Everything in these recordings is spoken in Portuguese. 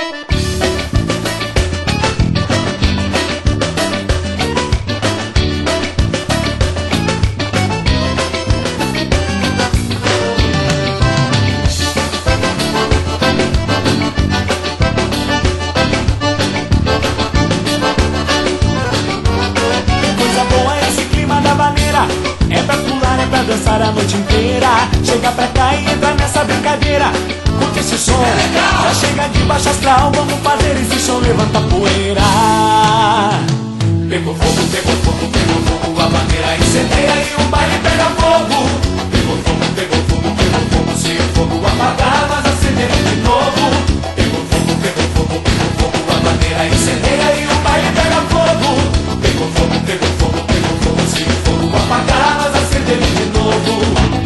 É pra pular, é pra dançar a noite inteira. Chega pra cá e entra nessa brincadeira. Curte esse som, já chega de baixo astral. Vamos fazer esse som, levanta a poeira. Pegou fogo, pegou fogo, pegou fogo. A bandeira incendeia e o baile pega fogo. Pegou fogo, pegou fogo, pegou fogo. Se o fogo apagar, nós acendemos de novo. Pegou fogo, pegou fogo, pegou fogo. A bandeira incendeia e o baile pega fogo. Pegou fogo, pegou fogo, pegou fogo. Se o fogo apagar, nós acendemos de novo.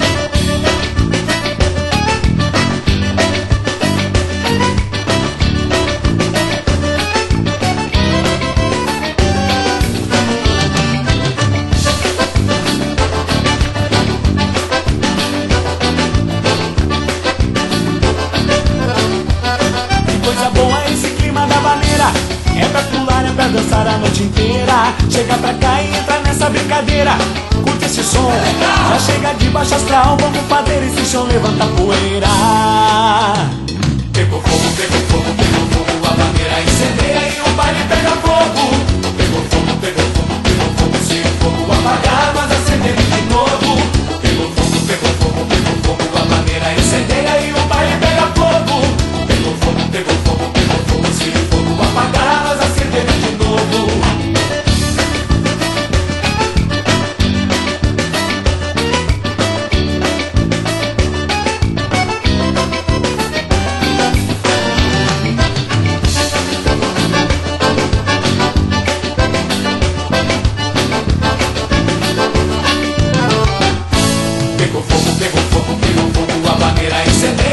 Que coisa boa esse clima da maneira. É pra pular, é pra dançar a noite inteira. Chega pra cá e entra nessa brincadeira. Curte esse som, já chega de baixo astral. Vamos fazer esse som, levanta a poeira. Pegou fogo, pegou fogo, pegou fogo. A bandeira incendeia e o baile pega fogo. Pegou fogo, pegou fogo, pegou fogo. Se o fogo apagar, nós acendemos de novo. Pegou fogo, pegou fogo, pegou fogo. A bandeira incendeia e o baile pega fogo. Pegou fogo, pegou fogo, pegou fogo. Se o fogo apagar, nós acendemos de novo. Pegou fogo, pegou fogo, pegou fogo. A bandeira incendeia